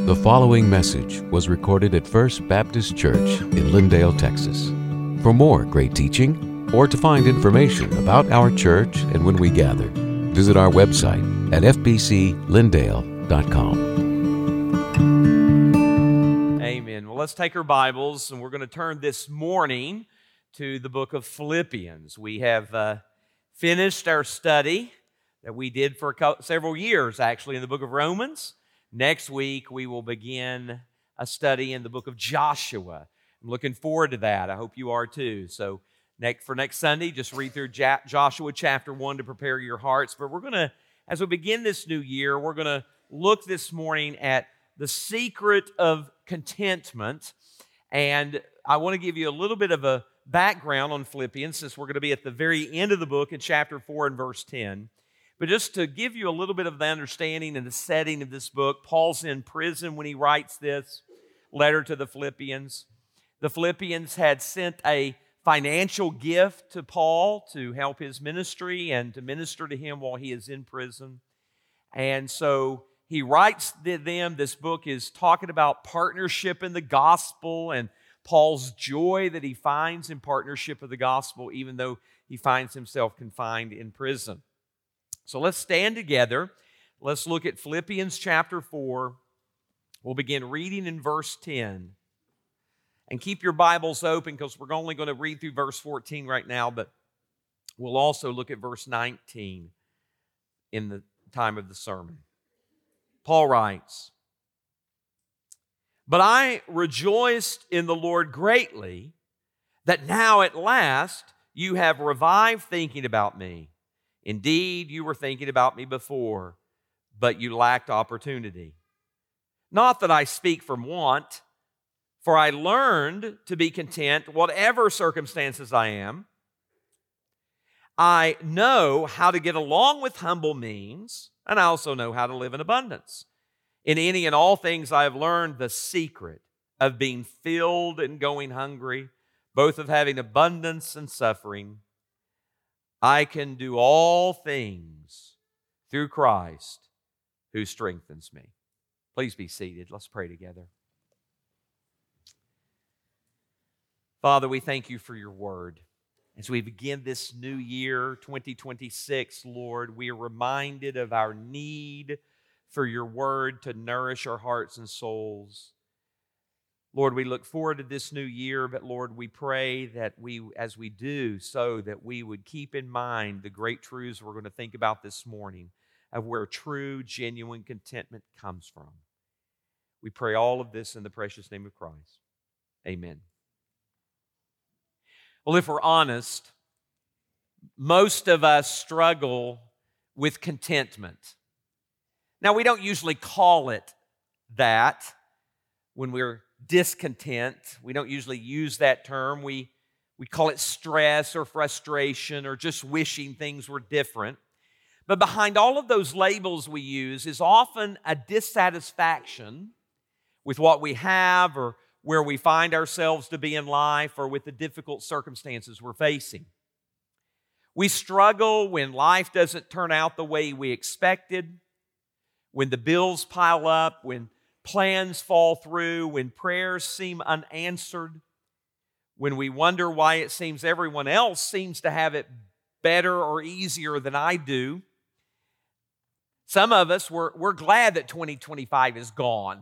The following message was recorded at First Baptist Church in Lindale, Texas. For more great teaching or to find information about our church and when we gather, visit our website at fbclindale.com. Amen. Well, let's take our Bibles and we're going to turn this morning to the book of Philippians. We have finished our study that we did for several years, actually, in the book of Romans. Next week, we will begin a study in the book of Joshua. I'm looking forward to that. I hope you are too. So for next Sunday, just read through Joshua chapter 1 to prepare your hearts. But we're going to, as we begin this new year, we're going to look this morning at the secret of contentment. And I want to give you a little bit of a background on Philippians, since we're going to be at the very end of the book in chapter 4 and verse 10. But just to give you a little bit of the understanding and the setting of this book, Paul's in prison when he writes this letter to the Philippians. The Philippians had sent a financial gift to Paul to help his ministry and to minister to him while he is in prison. And so he writes to them. This book is talking about partnership in the gospel and Paul's joy that he finds in partnership of the gospel, even though he finds himself confined in prison. So let's stand together. Let's look at Philippians chapter 4. We'll begin reading in verse 10. And keep your Bibles open because we're only going to read through verse 14 right now, but we'll also look at verse 19 in the time of the sermon. Paul writes, "But I rejoiced in the Lord greatly that now at last you have revived thinking about me. Indeed, you were thinking about me before, but you lacked opportunity. Not that I speak from want, for I learned to be content whatever circumstances I am. I know how to get along with humble means, and I also know how to live in abundance. In any and all things I have learned the secret of being filled and going hungry, both of having abundance and suffering. I can do all things through Christ who strengthens me." Please be seated. Let's pray together. Father, we thank you for your word. As we begin this new year, 2026, Lord, we are reminded of our need for your word to nourish our hearts and souls. Lord, we look forward to this new year, but Lord, we pray that as we do so, that we would keep in mind the great truths we're going to think about this morning of where true, genuine contentment comes from. We pray all of this in the precious name of Christ. Amen. Well, if we're honest, most of us struggle with contentment. Now, we don't usually call it that when we're discontent. We don't usually use that term. We call it stress or frustration or just wishing things were different. But behind all of those labels we use is often a dissatisfaction with what we have or where we find ourselves to be in life or with the difficult circumstances we're facing. We struggle when life doesn't turn out the way we expected, when the bills pile up, when plans fall through, when prayers seem unanswered, when we wonder why it seems everyone else seems to have it better or easier than I do. Some of us, we're glad that 2025 is gone.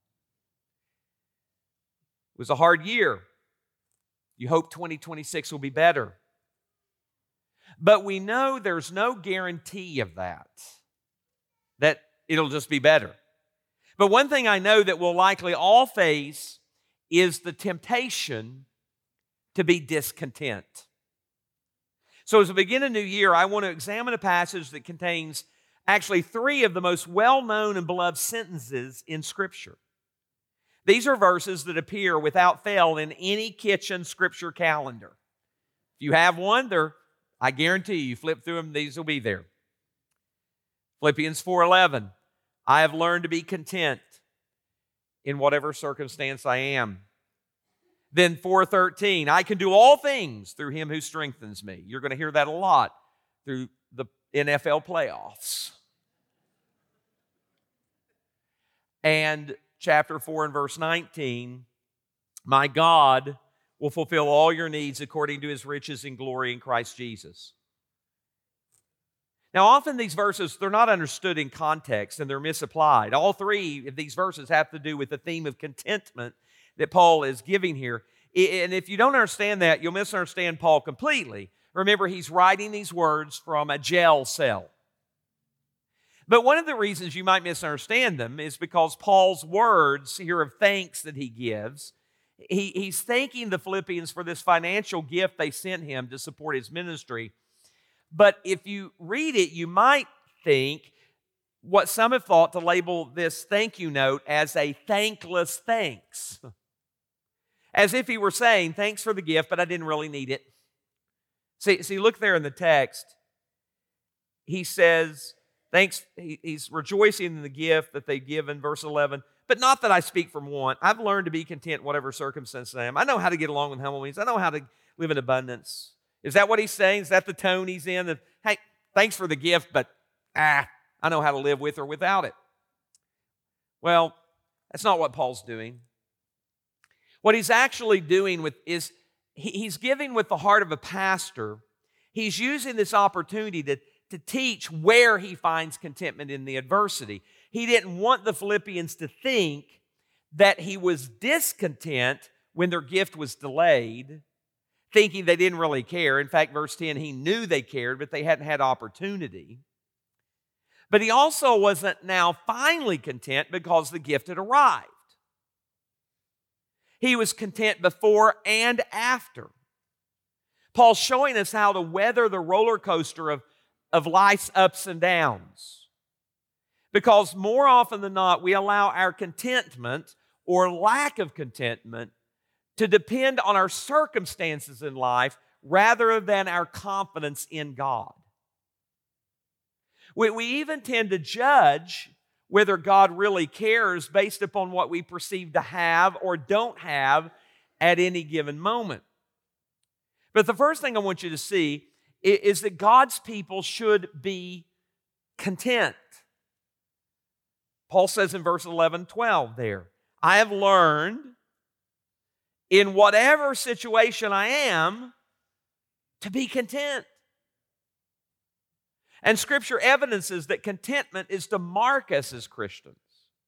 It was a hard year. You hope 2026 will be better. But we know there's no guarantee of that it'll just be better. But one thing I know that we'll likely all face is the temptation to be discontent. So as we begin a new year, I want to examine a passage that contains actually 3 of the most well-known and beloved sentences in Scripture. These are verses that appear without fail in any kitchen Scripture calendar. If you have one, I guarantee you flip through them, these will be there. Philippians 4:11, I have learned to be content in whatever circumstance I am. Then 4:13, I can do all things through Him who strengthens me. You're going to hear that a lot through the NFL playoffs. And chapter 4 and verse 19, my God will fulfill all your needs according to His riches and glory in Christ Jesus. Now, often these verses, they're not understood in context and they're misapplied. All three of these verses have to do with the theme of contentment that Paul is giving here. And if you don't understand that, you'll misunderstand Paul completely. Remember, he's writing these words from a jail cell. But one of the reasons you might misunderstand them is because Paul's words here of thanks that he gives, he's thanking the Philippians for this financial gift they sent him to support his ministry. But if you read it, you might think what some have thought to label this thank you note as a thankless thanks. As if he were saying, thanks for the gift, but I didn't really need it. See, look there in the text. He says, thanks, he's rejoicing in the gift that they give in verse 11. But not that I speak from want. I've learned to be content whatever circumstance I am. I know how to get along with humble means. I know how to live in abundance. Is that what he's saying? Is that the tone he's in? That, hey, thanks for the gift, but I know how to live with or without it. Well, that's not what Paul's doing. What he's actually doing is he's giving with the heart of a pastor. He's using this opportunity to teach where he finds contentment in the adversity. He didn't want the Philippians to think that he was discontent when their gift was delayed, thinking they didn't really care. In fact, verse 10, he knew they cared, but they hadn't had opportunity. But he also wasn't now finally content because the gift had arrived. He was content before and after. Paul's showing us how to weather the roller coaster of life's ups and downs. Because more often than not, we allow our contentment or lack of contentment to depend on our circumstances in life rather than our confidence in God. We even tend to judge whether God really cares based upon what we perceive to have or don't have at any given moment. But the first thing I want you to see is that God's people should be content. Paul says in verse 11-12 there, I have learned in whatever situation I am to be content. And Scripture evidences that contentment is to mark us as Christians.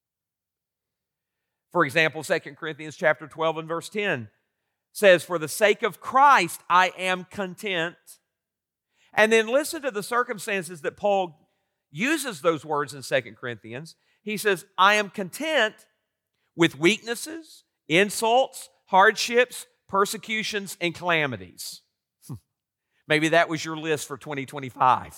For example, 2 Corinthians chapter 12 and verse 10 says, for the sake of Christ I am content. And then listen to the circumstances that Paul uses those words in 2 Corinthians. He says, I am content with weaknesses, insults, hardships, persecutions, and calamities. Maybe that was your list for 2025.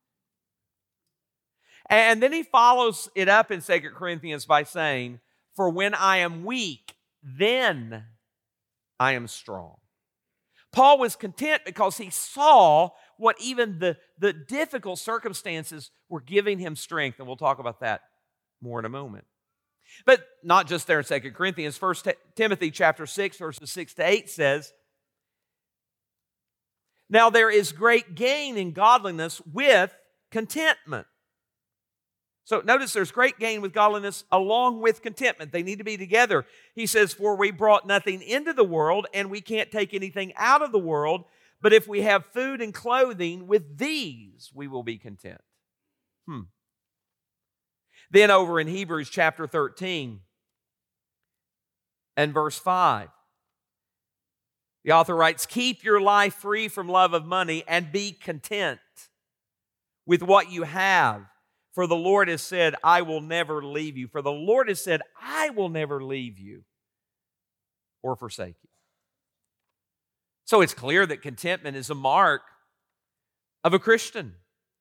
And then he follows it up in 2 Corinthians by saying, for when I am weak, then I am strong. Paul was content because he saw what even the difficult circumstances were giving him strength. And we'll talk about that more in a moment. But not just there in 2 Corinthians. 1 Timothy chapter 6, verses 6-8 says, now there is great gain in godliness with contentment. So notice there's great gain with godliness along with contentment. They need to be together. He says, for we brought nothing into the world and we can't take anything out of the world. But if we have food and clothing, with these we will be content. Then over in Hebrews chapter 13 and verse 5, the author writes, keep your life free from love of money and be content with what you have. For the Lord has said, I will never leave you. For the Lord has said, I will never leave you or forsake you. So it's clear that contentment is a mark of a Christian.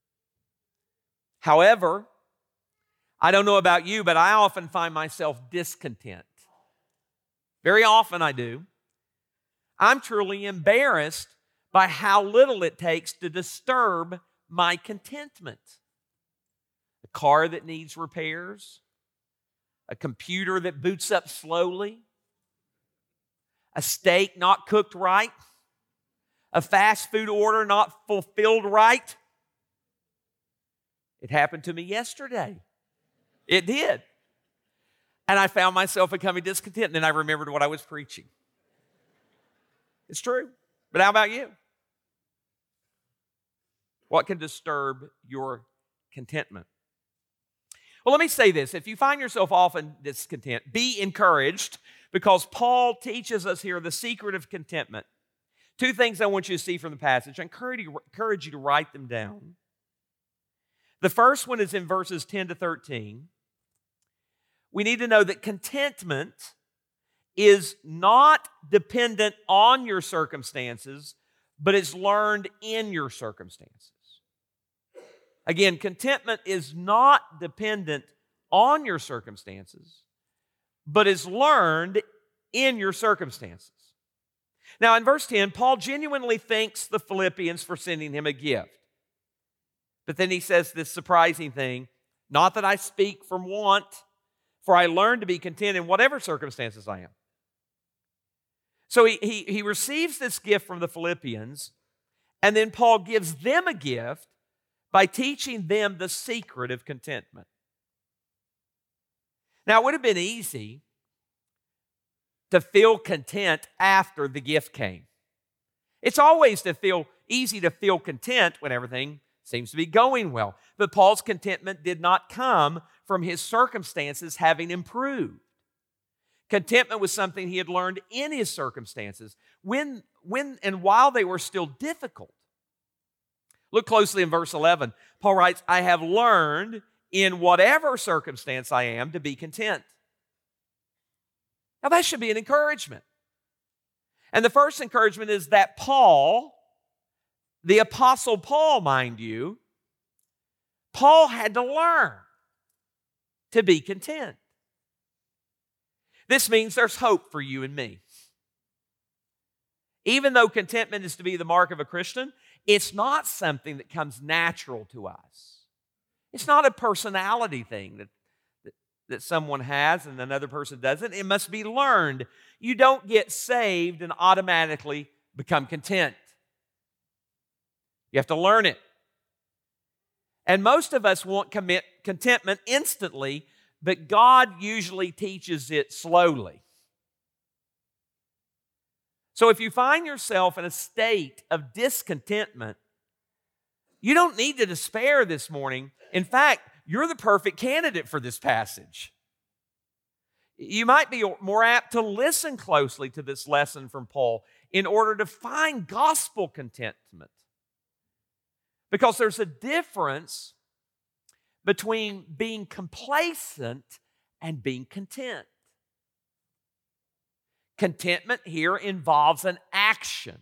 However, I don't know about you, but I often find myself discontent. Very often I do. I'm truly embarrassed by how little it takes to disturb my contentment. A car that needs repairs, a computer that boots up slowly, a steak not cooked right, a fast food order not fulfilled right. It happened to me yesterday. It did. And I found myself becoming discontent. And then I remembered what I was preaching. It's true. But how about you? What can disturb your contentment? Well, let me say this. If you find yourself often discontent, be encouraged, because Paul teaches us here the secret of contentment. Two things I want you to see from the passage. I encourage you to write them down. The first one is in verses 10 to 13. We need to know that contentment is not dependent on your circumstances, but it's learned in your circumstances. Again, contentment is not dependent on your circumstances, but is learned in your circumstances. Now, in verse 10, Paul genuinely thanks the Philippians for sending him a gift. But then he says this surprising thing, not that I speak from want, for I learned to be content in whatever circumstances I am. So he receives this gift from the Philippians, and then Paul gives them a gift by teaching them the secret of contentment. Now, it would have been easy to feel content after the gift came. It's always easy to feel content when everything seems to be going well. But Paul's contentment did not come from his circumstances having improved. Contentment was something he had learned in his circumstances when and while they were still difficult. Look closely in verse 11. Paul writes, I have learned in whatever circumstance I am to be content. Now that should be an encouragement. And the first encouragement is that Paul, the Apostle Paul, mind you, Paul had to learn to be content. This means there's hope for you and me. Even though contentment is to be the mark of a Christian, it's not something that comes natural to us. It's not a personality thing that someone has and another person doesn't. It must be learned. You don't get saved and automatically become content. You have to learn it. And most of us want contentment instantly, but God usually teaches it slowly. So if you find yourself in a state of discontentment, you don't need to despair this morning. In fact, you're the perfect candidate for this passage. You might be more apt to listen closely to this lesson from Paul in order to find gospel contentment. Because there's a difference between being complacent and being content. Contentment here involves an action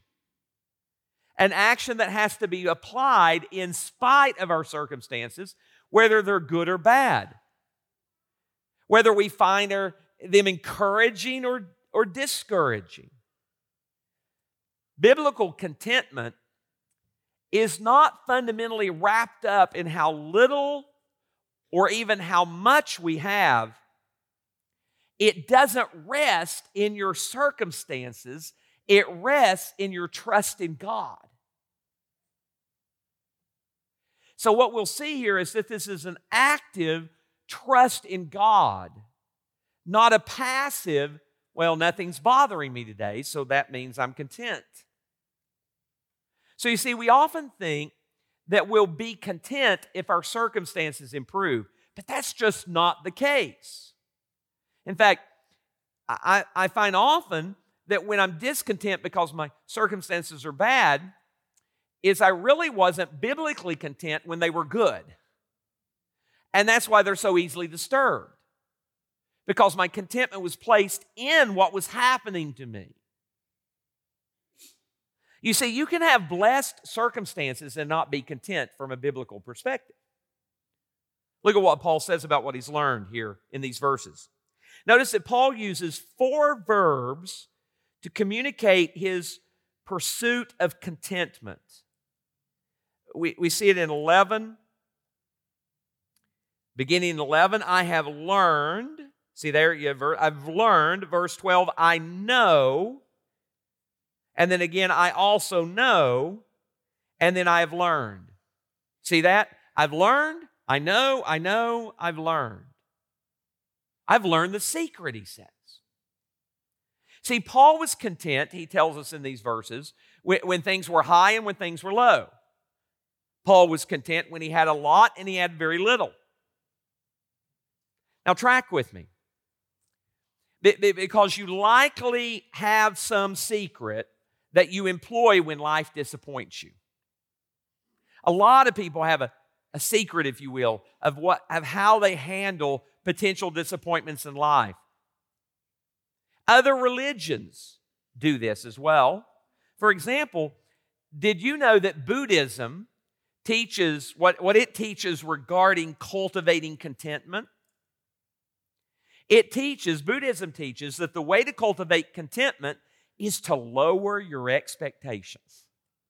that has to be applied in spite of our circumstances, whether they're good or bad, whether we find them encouraging or discouraging. Biblical contentment is not fundamentally wrapped up in how little or even how much we have. It doesn't rest in your circumstances. It rests in your trust in God. So what we'll see here is that this is an active trust in God, not a passive, well, nothing's bothering me today, so that means I'm content. So you see, we often think that we'll be content if our circumstances improve, but that's just not the case. In fact, I find often that when I'm discontent because my circumstances are bad, is I really wasn't biblically content when they were good. And that's why they're so easily disturbed. Because my contentment was placed in what was happening to me. You see, you can have blessed circumstances and not be content from a biblical perspective. Look at what Paul says about what he's learned here in these verses. Notice that Paul uses 4 verbs to communicate his pursuit of contentment. We see it in 11. Beginning in 11, I have learned. See there, I've learned. Verse 12, I know. And then again, I also know. And then I have learned. See that? I've learned, I know, I've learned. I've learned the secret, he says. See, Paul was content, he tells us in these verses, when things were high and when things were low. Paul was content when he had a lot and he had very little. Now track with me. Because you likely have some secret that you employ when life disappoints you. A lot of people have a secret, if you will, of how they handle potential disappointments in life. Other religions do this as well. For example, did you know that Buddhism teaches what it teaches regarding cultivating contentment? Buddhism teaches that the way to cultivate contentment is to lower your expectations.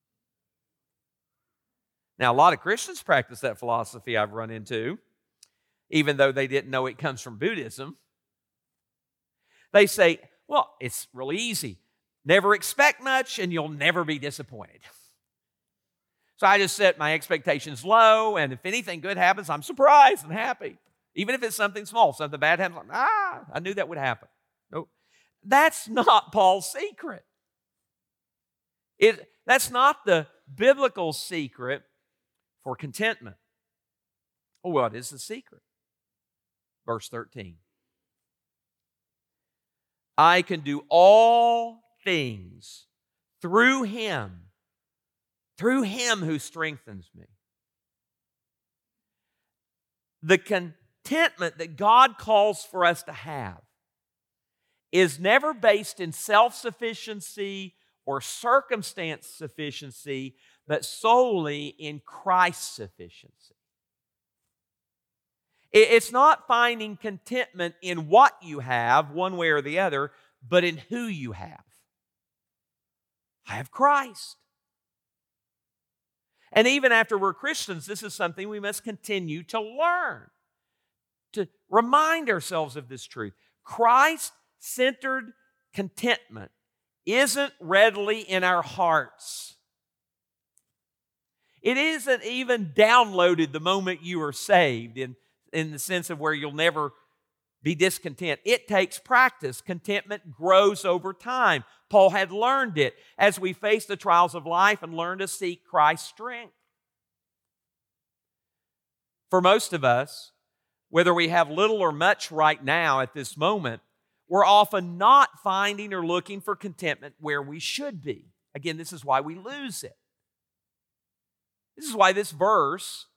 Now, a lot of Christians practice that philosophy I've run into, even though they didn't know it comes from Buddhism. They say, well, it's really easy. Never expect much and you'll never be disappointed. So I just set my expectations low, and if anything good happens, I'm surprised and happy. Even if it's something small, something bad happens, I knew that would happen. No, that's not Paul's secret. That's not the biblical secret for contentment. Oh, what is the secret? Verse 13. I can do all things through Him who strengthens me. The contentment that God calls for us to have is never based in self-sufficiency or circumstance sufficiency, but solely in Christ's sufficiency. It's not finding contentment in what you have, one way or the other, but in who you have. I have Christ. And even after we're Christians, this is something we must continue to learn, to remind ourselves of this truth. Christ-centered contentment isn't readily in our hearts. It isn't even downloaded the moment you are saved in the sense of where you'll never be discontent. It takes practice. Contentment grows over time. Paul had learned it as we face the trials of life and learn to seek Christ's strength. For most of us, whether we have little or much right now at this moment, we're often not finding or looking for contentment where we should be. Again, this is why we lose it. This is why this verse,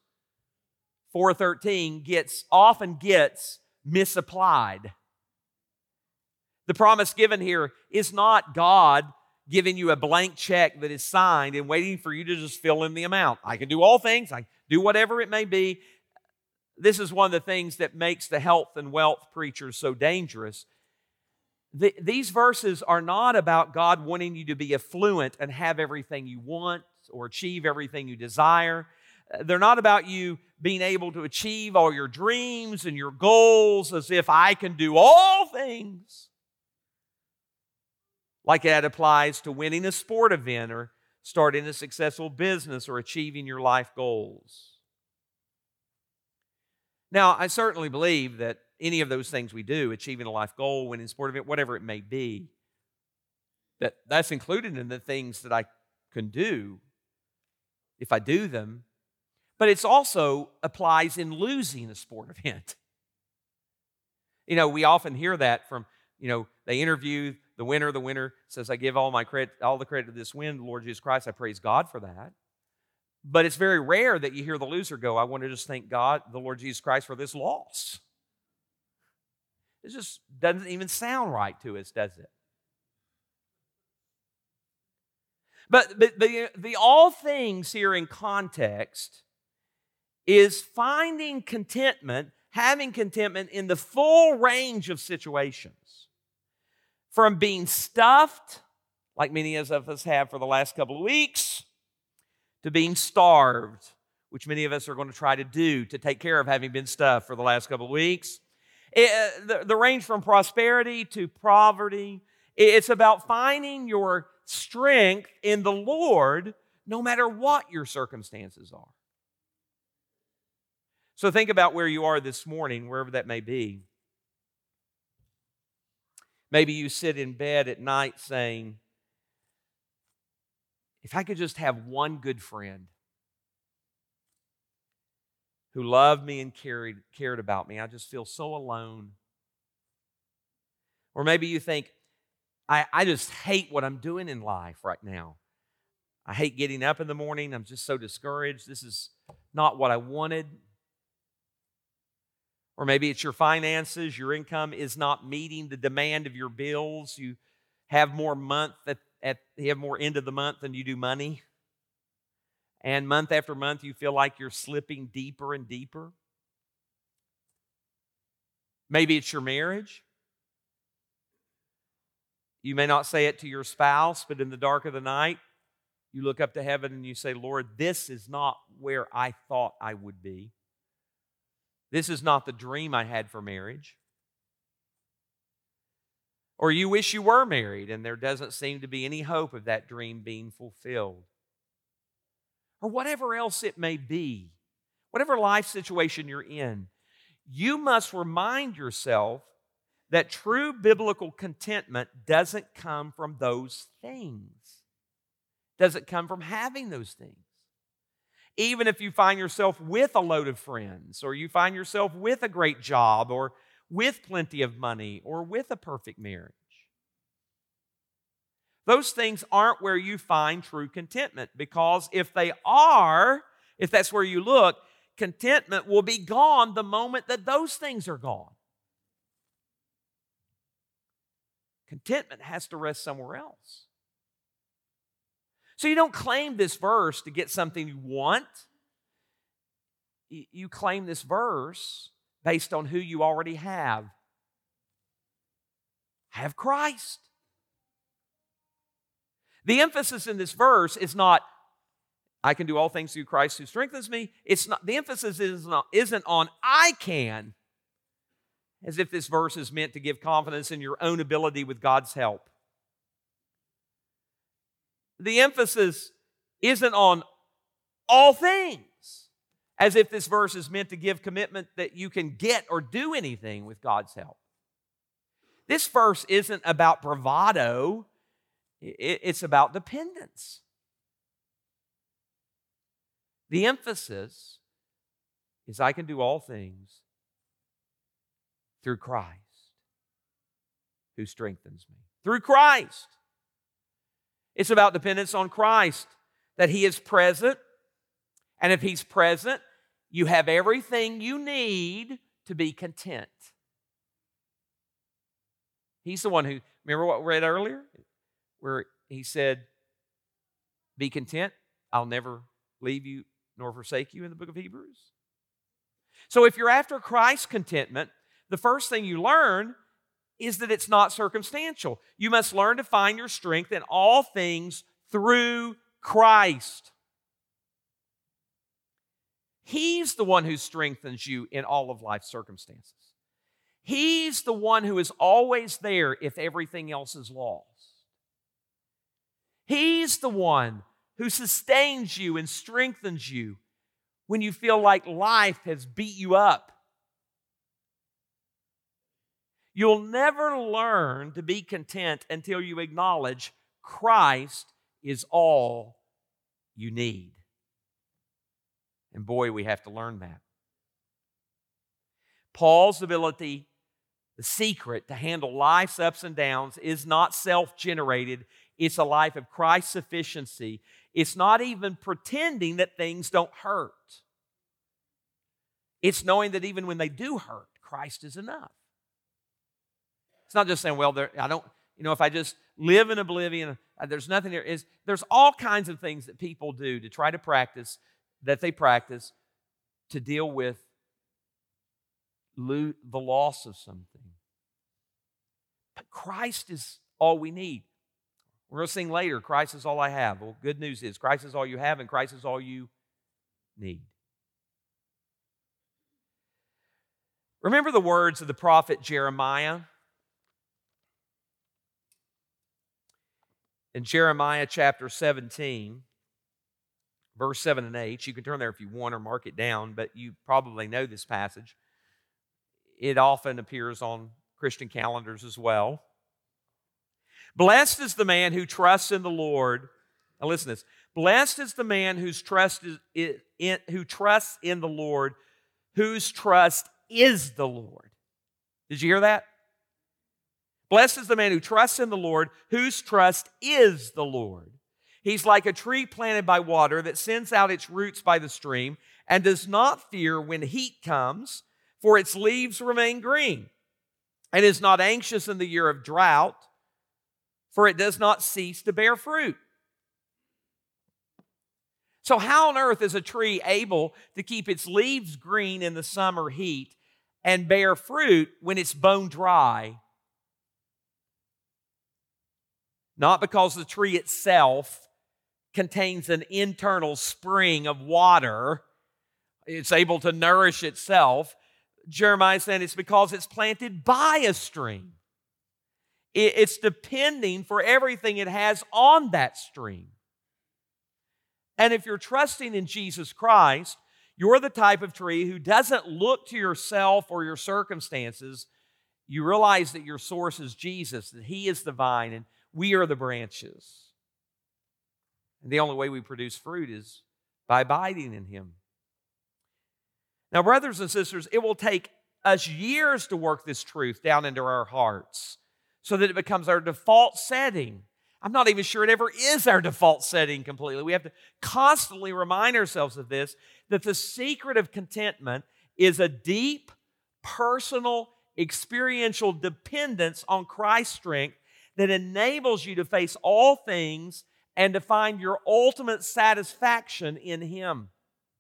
4:13, often gets misapplied. The promise given here is not God giving you a blank check that is signed and waiting for you to just fill in the amount. I can do all things. I can do whatever it may be. This is one of the things that makes the health and wealth preachers so dangerous. These verses are not about God wanting you to be affluent and have everything you want or achieve everything you desire. They're not about you being able to achieve all your dreams and your goals as if I can do all things. Like that applies to winning a sport event or starting a successful business or achieving your life goals. Now, I certainly believe that any of those things we do, achieving a life goal, winning a sport event, whatever it may be, that's included in the things that I can do if I do them. But it also applies in losing a sport event. We often hear that from, they interview the winner. The winner says, I give all the credit to this win, the Lord Jesus Christ. I praise God for that. But it's very rare that you hear the loser go, I want to just thank God, the Lord Jesus Christ, for this loss. It just doesn't even sound right to us, does it? But the all things here in context is finding contentment, having contentment in the full range of situations. From being stuffed, like many of us have for the last couple of weeks, to being starved, which many of us are going to try to do to take care of having been stuffed for the last couple of weeks. The range from prosperity to poverty. It's about finding your strength in the Lord no matter what your circumstances are. So think about where you are this morning, wherever that may be. Maybe you sit in bed at night saying, if I could just have one good friend who loved me and cared about me, I just feel so alone. Or maybe you think, I just hate what I'm doing in life right now. I hate getting up in the morning. I'm just so discouraged. This is not what I wanted. Or maybe it's your finances. Your income is not meeting the demand of your bills. You have more you have more end of the month than you do money. And month after month, you feel like you're slipping deeper and deeper. Maybe it's your marriage. You may not say it to your spouse, but in the dark of the night, you look up to heaven and you say, Lord, this is not where I thought I would be. This is not the dream I had for marriage. Or you wish you were married and there doesn't seem to be any hope of that dream being fulfilled. Or whatever else it may be, whatever life situation you're in, you must remind yourself that true biblical contentment doesn't come from those things. Doesn't come from having those things. Even if you find yourself with a load of friends, or you find yourself with a great job, or with plenty of money, or with a perfect marriage. Those things aren't where you find true contentment, because if they are, if that's where you look, contentment will be gone the moment that those things are gone. Contentment has to rest somewhere else. So you don't claim this verse to get something you want. You claim this verse based on who you already have. Have Christ. The emphasis in this verse is not, I can do all things through Christ who strengthens me. It's not. The emphasis isn't on I can, as if this verse is meant to give confidence in your own ability with God's help. The emphasis isn't on all things, as if this verse is meant to give commitment that you can get or do anything with God's help. This verse isn't about bravado. It's about dependence. The emphasis is I can do all things through Christ who strengthens me. Through Christ. It's about dependence on Christ, that He is present, and if He's present, you have everything you need to be content. He's the one who, remember what we read earlier? Where He said, be content, I'll never leave you nor forsake you in the book of Hebrews. So if you're after Christ's contentment, the first thing you learn is that it's not circumstantial. You must learn to find your strength in all things through Christ. He's the one who strengthens you in all of life's circumstances. He's the one who is always there if everything else is lost. He's the one who sustains you and strengthens you when you feel like life has beat you up. You'll never learn to be content until you acknowledge Christ is all you need. And boy, we have to learn that. Paul's ability, the secret to handle life's ups and downs, is not self-generated. It's a life of Christ's sufficiency. It's not even pretending that things don't hurt. It's knowing that even when they do hurt, Christ is enough. It's not just saying, well, if I just live in oblivion, there's nothing there. There's all kinds of things that people do to try to practice, to deal with the loss of something. But Christ is all we need. We're going to sing later, Christ is all I have. Well, good news is Christ is all you have and Christ is all you need. Remember the words of the prophet Jeremiah? In Jeremiah chapter 17, verse 7 and 8, you can turn there if you want or mark it down, but you probably know this passage. It often appears on Christian calendars as well. Blessed is the man who trusts in the Lord. Now listen to this. Blessed is the man whose trust who trusts in the Lord, whose trust is the Lord. Did you hear that? Blessed is the man who trusts in the Lord, whose trust is the Lord. He's like a tree planted by water that sends out its roots by the stream and does not fear when heat comes, for its leaves remain green, and is not anxious in the year of drought, for it does not cease to bear fruit. So how on earth is a tree able to keep its leaves green in the summer heat and bear fruit when it's bone dry? Not because the tree itself contains an internal spring of water. It's able to nourish itself. Jeremiah said it's because it's planted by a stream. It's depending for everything it has on that stream. And if you're trusting in Jesus Christ, you're the type of tree who doesn't look to yourself or your circumstances. You realize that your source is Jesus, that He is the vine, and we are the branches. And the only way we produce fruit is by abiding in Him. Now, brothers and sisters, it will take us years to work this truth down into our hearts so that it becomes our default setting. I'm not even sure it ever is our default setting completely. We have to constantly remind ourselves of this, that the secret of contentment is a deep, personal, experiential dependence on Christ's strength that enables you to face all things and to find your ultimate satisfaction in Him.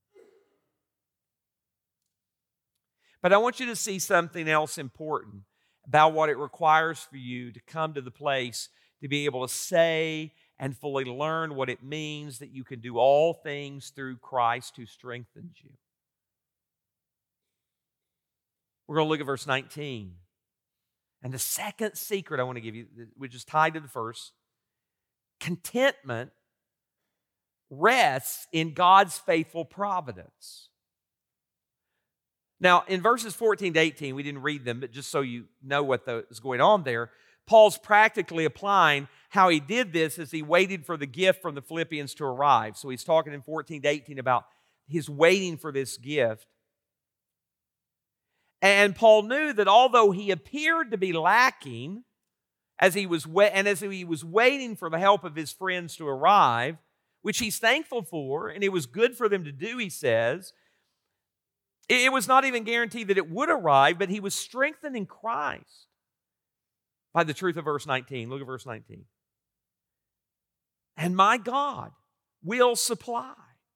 But I want you to see something else important about what it requires for you to come to the place to be able to say and fully learn what it means that you can do all things through Christ who strengthens you. We're going to look at verse 19. And the second secret I want to give you, which is tied to the first, contentment rests in God's faithful providence. Now, in verses 14 to 18, we didn't read them, but just so you know what is going on there, Paul's practically applying how he did this as he waited for the gift from the Philippians to arrive. So he's talking in 14 to 18 about his waiting for this gift. And Paul knew that although he appeared to be lacking as he was waiting for the help of his friends to arrive, which he's thankful for, and it was good for them to do, he says, it was not even guaranteed that it would arrive, but he was strengthened in Christ by the truth of verse 19. Look at verse 19. And my God will supply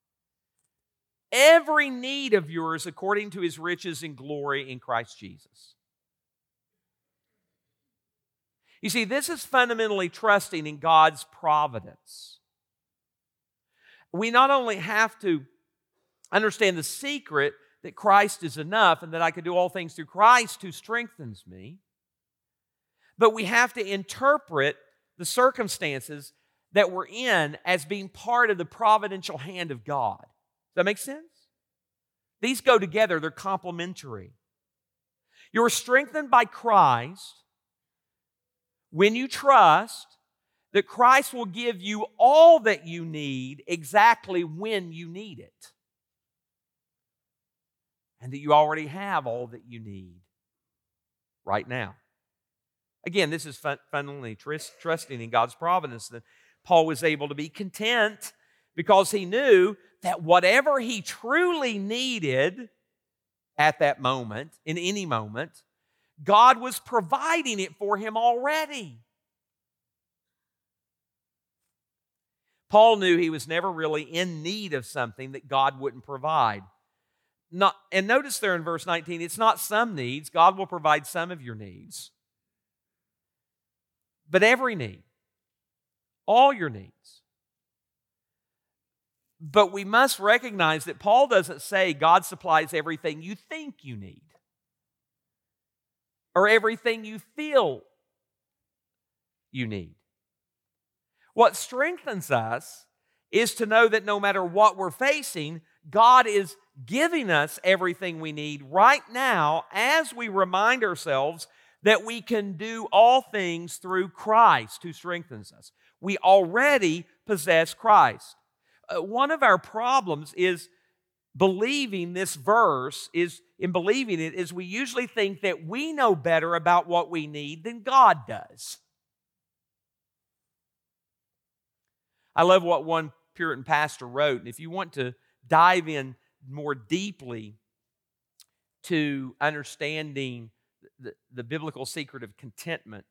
every need of yours according to His riches and glory in Christ Jesus. You see, this is fundamentally trusting in God's providence. We not only have to understand the secret that Christ is enough and that I can do all things through Christ who strengthens me, but we have to interpret the circumstances that we're in as being part of the providential hand of God. Does that make sense? These go together, they're complementary. You're strengthened by Christ when you trust that Christ will give you all that you need exactly when you need it. And that you already have all that you need right now. Again, this is fundamentally trusting in God's providence. That Paul was able to be content because he knew that whatever he truly needed at that moment, in any moment, God was providing it for him already. Paul knew he was never really in need of something that God wouldn't provide. And notice there in verse 19, it's not some needs. God will provide some of your needs. But every need. All your needs. But we must recognize that Paul doesn't say God supplies everything you think you need. Or everything you feel you need. What strengthens us is to know that no matter what we're facing, God is giving us everything we need right now as we remind ourselves that we can do all things through Christ who strengthens us. We already possess Christ. One of our problems is believing this verse, in believing it, is we usually think that we know better about what we need than God does. I love what one Puritan pastor wrote, and if you want to dive in more deeply to understanding the biblical secret of contentment,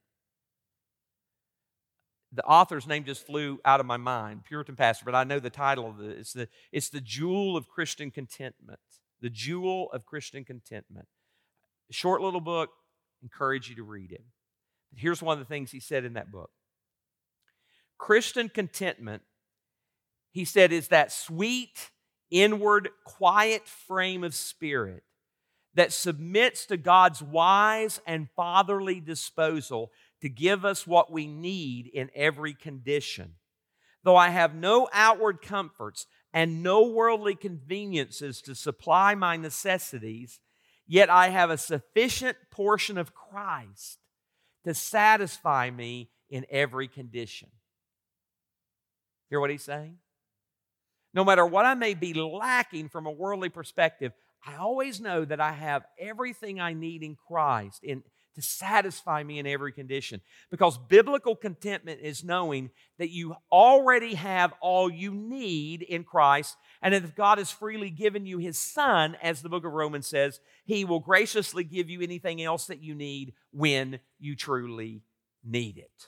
the author's name just flew out of my mind, Puritan pastor, but I know the title of it. It's the Jewel of Christian Contentment. The Jewel of Christian Contentment. A short little book, encourage you to read it. Here's one of the things he said in that book. Christian contentment, he said, is that sweet, inward, quiet frame of spirit that submits to God's wise and fatherly disposal to give us what we need in every condition. Though I have no outward comforts and no worldly conveniences to supply my necessities, yet I have a sufficient portion of Christ to satisfy me in every condition. Hear what he's saying? No matter what I may be lacking from a worldly perspective, I always know that I have everything I need in Christ to satisfy me in every condition. Because biblical contentment is knowing that you already have all you need in Christ, and if God has freely given you His Son, as the book of Romans says, He will graciously give you anything else that you need when you truly need it.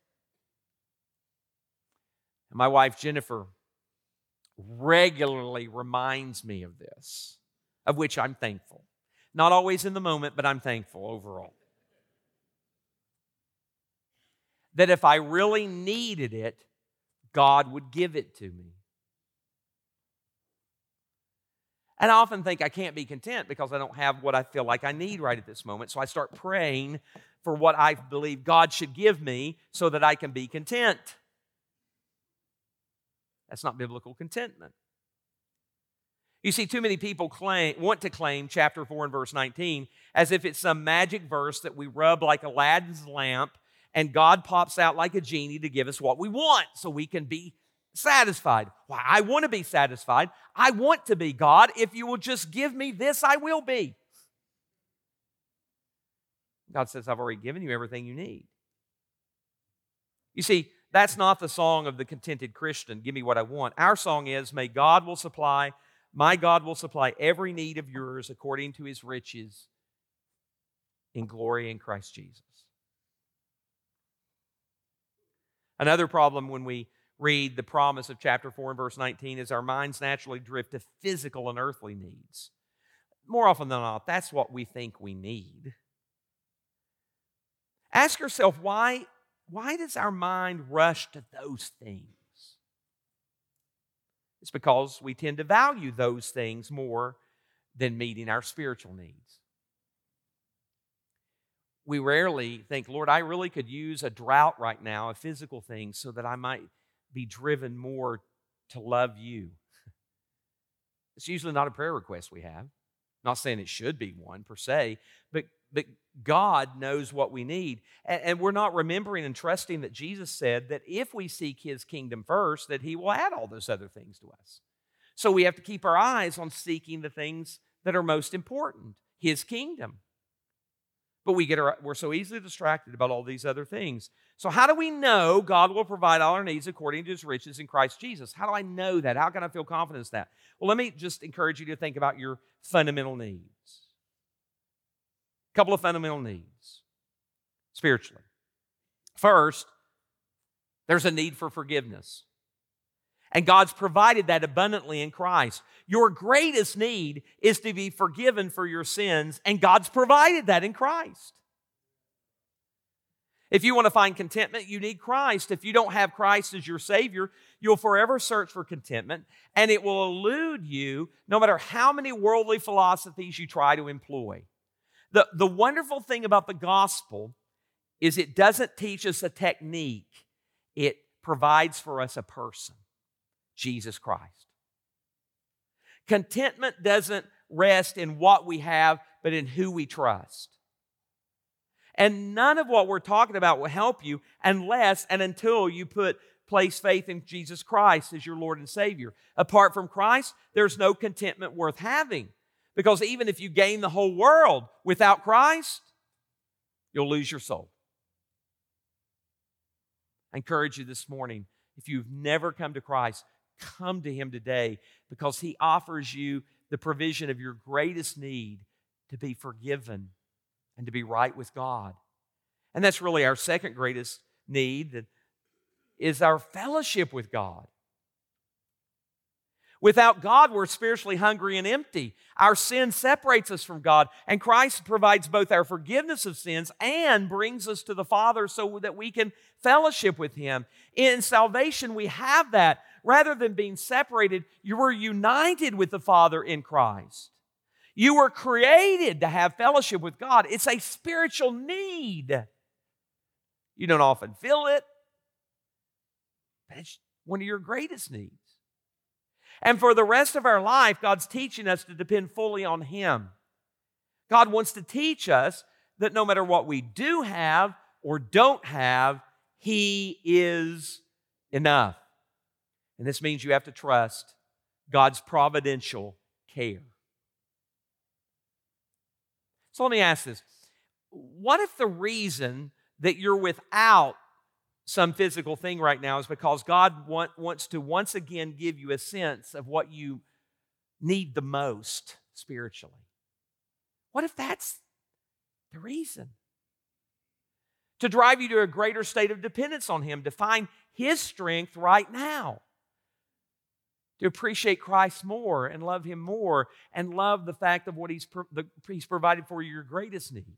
And my wife, Jennifer, regularly reminds me of this, of which I'm thankful. Not always in the moment, but I'm thankful overall. That if I really needed it, God would give it to me. And I often think I can't be content because I don't have what I feel like I need right at this moment. So I start praying for what I believe God should give me so that I can be content. That's not biblical contentment. You see, too many people want to claim chapter 4 and verse 19 as if it's some magic verse that we rub like Aladdin's lamp and God pops out like a genie to give us what we want so we can be satisfied. Why? I want to be satisfied. I want to be God. If you will just give me this, I will be. God says, I've already given you everything you need. You see, that's not the song of the contented Christian, give me what I want. Our song is, my God will supply every need of yours according to His riches in glory in Christ Jesus. Another problem when we read the promise of chapter 4 and verse 19 is our minds naturally drift to physical and earthly needs. More often than not, that's what we think we need. Ask yourself, why does our mind rush to those things? It's because we tend to value those things more than meeting our spiritual needs. We rarely think, Lord, I really could use a drought right now of physical things so that I might be driven more to love you. It's usually not a prayer request we have. Not saying it should be one per se, but God knows what we need. And we're not remembering and trusting that Jesus said that if we seek His kingdom first, that He will add all those other things to us. So we have to keep our eyes on seeking the things that are most important, His kingdom. But we're so easily distracted about all these other things. So how do we know God will provide all our needs according to His riches in Christ Jesus? How do I know that? How can I feel confident in that? Well, let me just encourage you to think about your fundamental needs. A couple of fundamental needs spiritually. First, there's a need for forgiveness. And God's provided that abundantly in Christ. Your greatest need is to be forgiven for your sins, and God's provided that in Christ. If you want to find contentment, you need Christ. If you don't have Christ as your Savior, you'll forever search for contentment, and it will elude you no matter how many worldly philosophies you try to employ. The wonderful thing about the gospel is it doesn't teach us a technique. It provides for us a person. Jesus Christ. Contentment doesn't rest in what we have, but in who we trust. And none of what we're talking about will help you unless and until you place faith in Jesus Christ as your Lord and Savior. Apart from Christ, there's no contentment worth having. Because even if you gain the whole world without Christ, you'll lose your soul. I encourage you this morning, if you've never come to Christ, come to Him today, because He offers you the provision of your greatest need, to be forgiven and to be right with God. And that's really our second greatest need, that is our fellowship with God. Without God, we're spiritually hungry and empty. Our sin separates us from God, and Christ provides both our forgiveness of sins and brings us to the Father so that we can fellowship with Him. In salvation, we have that. Rather than being separated, you were united with the Father in Christ. You were created to have fellowship with God. It's a spiritual need. You don't often feel it, but it's one of your greatest needs. And for the rest of our life, God's teaching us to depend fully on Him. God wants to teach us that no matter what we do have or don't have, He is enough. And this means you have to trust God's providential care. So let me ask this. What if the reason that you're without some physical thing right now is because God wants to once again give you a sense of what you need the most spiritually? What if that's the reason? To drive you to a greater state of dependence on Him, to find His strength right now. To appreciate Christ more and love Him more and love the fact of what He's provided for your greatest needs.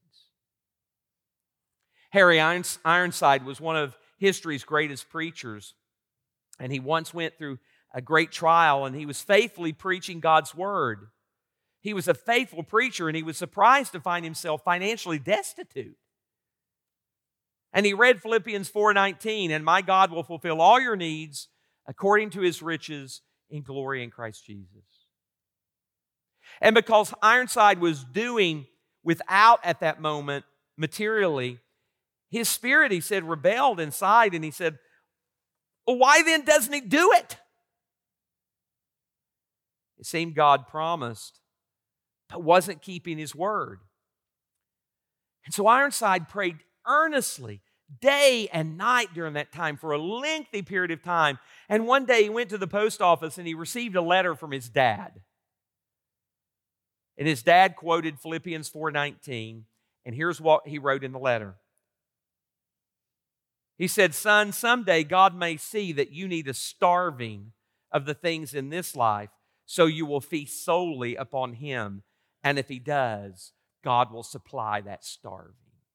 Harry Ironside was one of history's greatest preachers, and he once went through a great trial, and he was faithfully preaching God's Word. He was a faithful preacher, and he was surprised to find himself financially destitute. And he read Philippians 4:19, and my God will fulfill all your needs according to His riches in glory in Christ Jesus. And because Ironside was doing without at that moment materially, his spirit, he said, rebelled inside, and he said, well, why then doesn't He do it? It seemed God promised, but wasn't keeping His word. And so Ironside prayed earnestly, day and night during that time, for a lengthy period of time. And one day he went to the post office and he received a letter from his dad. And his dad quoted Philippians 4:19, and here's what he wrote in the letter. He said, son, someday God may see that you need a starving of the things in this life, so you will feast solely upon Him. And if He does, God will supply that starving.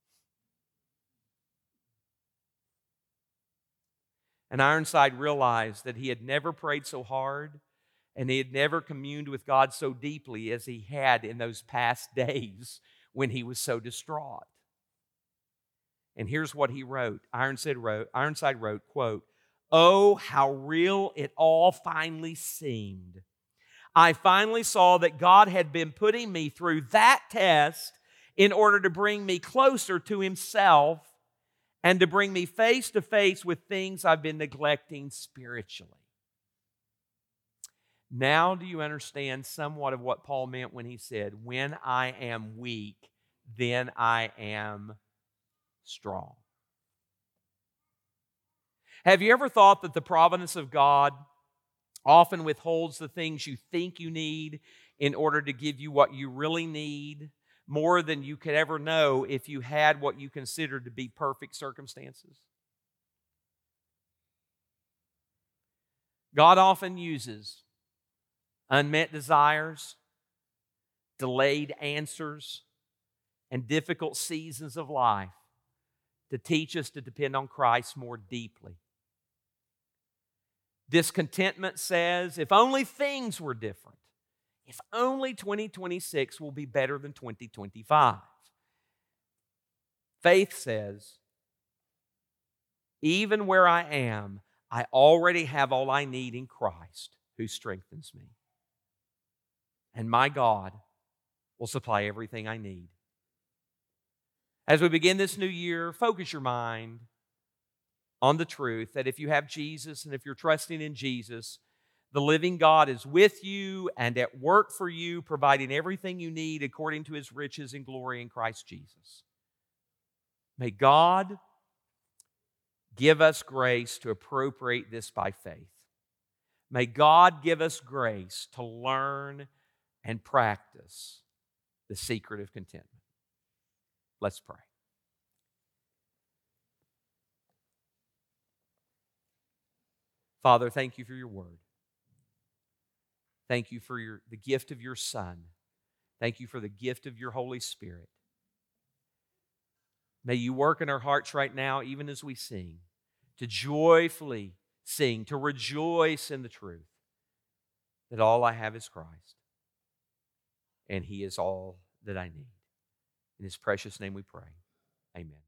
And Ironside realized that he had never prayed so hard and he had never communed with God so deeply as he had in those past days when he was so distraught. And here's what he wrote. Ironside wrote, quote, "Oh, how real it all finally seemed. I finally saw that God had been putting me through that test in order to bring me closer to Himself and to bring me face to face with things I've been neglecting spiritually." Now do you understand somewhat of what Paul meant when he said, when I am weak, then I am strong? Have you ever thought that the providence of God often withholds the things you think you need in order to give you what you really need, more than you could ever know if you had what you considered to be perfect circumstances? God often uses unmet desires, delayed answers, and difficult seasons of life to teach us to depend on Christ more deeply. Discontentment says, if only things were different, if only 2026 will be better than 2025. Faith says, even where I am, I already have all I need in Christ who strengthens me. And my God will supply everything I need. As we begin this new year, focus your mind on the truth that if you have Jesus and if you're trusting in Jesus, the living God is with you and at work for you, providing everything you need according to His riches and glory in Christ Jesus. May God give us grace to appropriate this by faith. May God give us grace to learn and practice the secret of contentment. Let's pray. Father, thank you for your word. Thank you for the gift of your Son. Thank you for the gift of your Holy Spirit. May you work in our hearts right now, even as we sing, to joyfully sing, to rejoice in the truth that all I have is Christ, and He is all that I need. In His precious name we pray. Amen.